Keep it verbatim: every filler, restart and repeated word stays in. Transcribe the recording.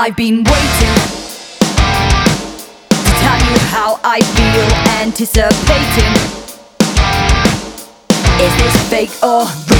I've been waiting to tell you how I feel, anticipating. Is this fake or